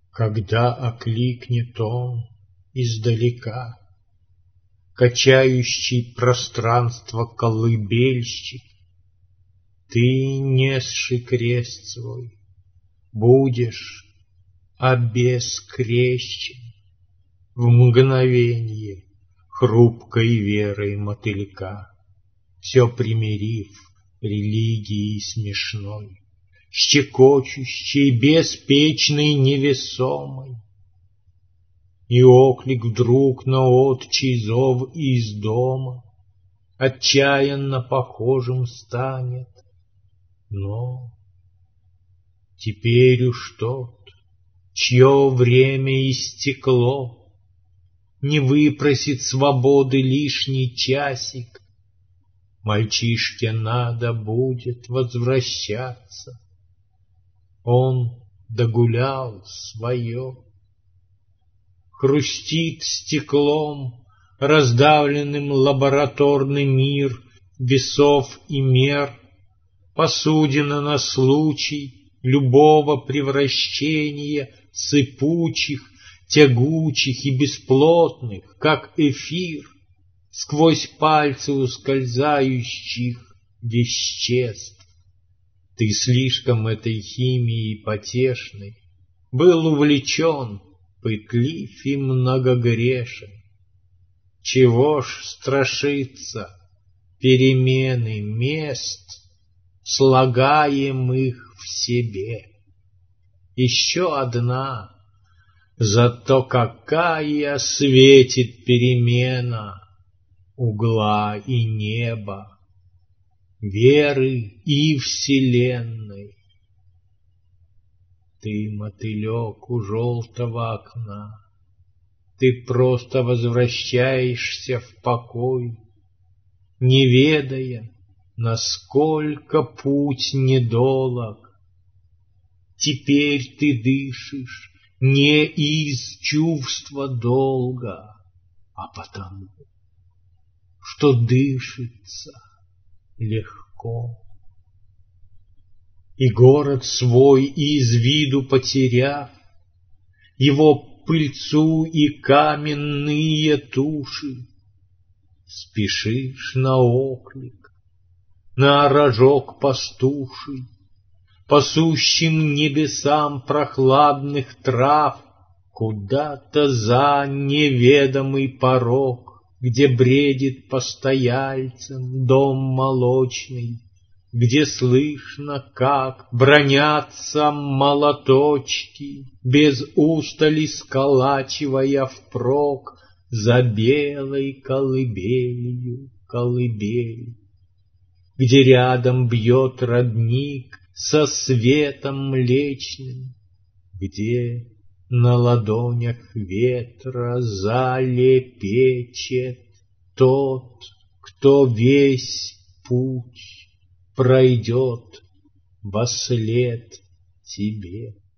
Когда окликнет он издалека, качающий пространство колыбельщик, ты, несший крест свой, будешь обескрещен в мгновенье хрупкой верой мотылька, все примирив религией смешной, щекочущей, беспечной, невесомой. И оклик вдруг на отчий зов из дома отчаянно похожим станет. Но теперь уж тот, чье время истекло, не выпросит свободы лишний часик. Мальчишке надо будет возвращаться. Он догулял свое. Хрустит стеклом, раздавленным лабораторный мир весов и мер, посудина на случай любого превращения сыпучих, тягучих и бесплотных, как эфир, сквозь пальцы ускользающих веществ. Ты слишком этой химией потешной был увлечен, пытлив и многогрешен. Чего ж страшиться перемены мест, слагаем их в себе? Еще одна, зато какая светит перемена угла и неба, веры и вселенной. Ты, мотылек у желтого окна, ты просто возвращаешься в покой, не ведая, насколько путь недолог. Теперь ты дышишь не из чувства долга, а потому, что дышится легко. И город свой из виду потеряв, его пыльцу и каменные туши, спешишь на оклик, на рожок пастуший, пасущим небесам прохладных трав, куда-то за неведомый порог, где бредит постояльцем дом молочный, где слышно, как бранятся молоточки, без устали сколачивая впрок за белой колыбелью колыбель, где рядом бьет родник со светом млечным, где на ладонях ветра залепечет тот, кто весь путь пройдет вослед тебе.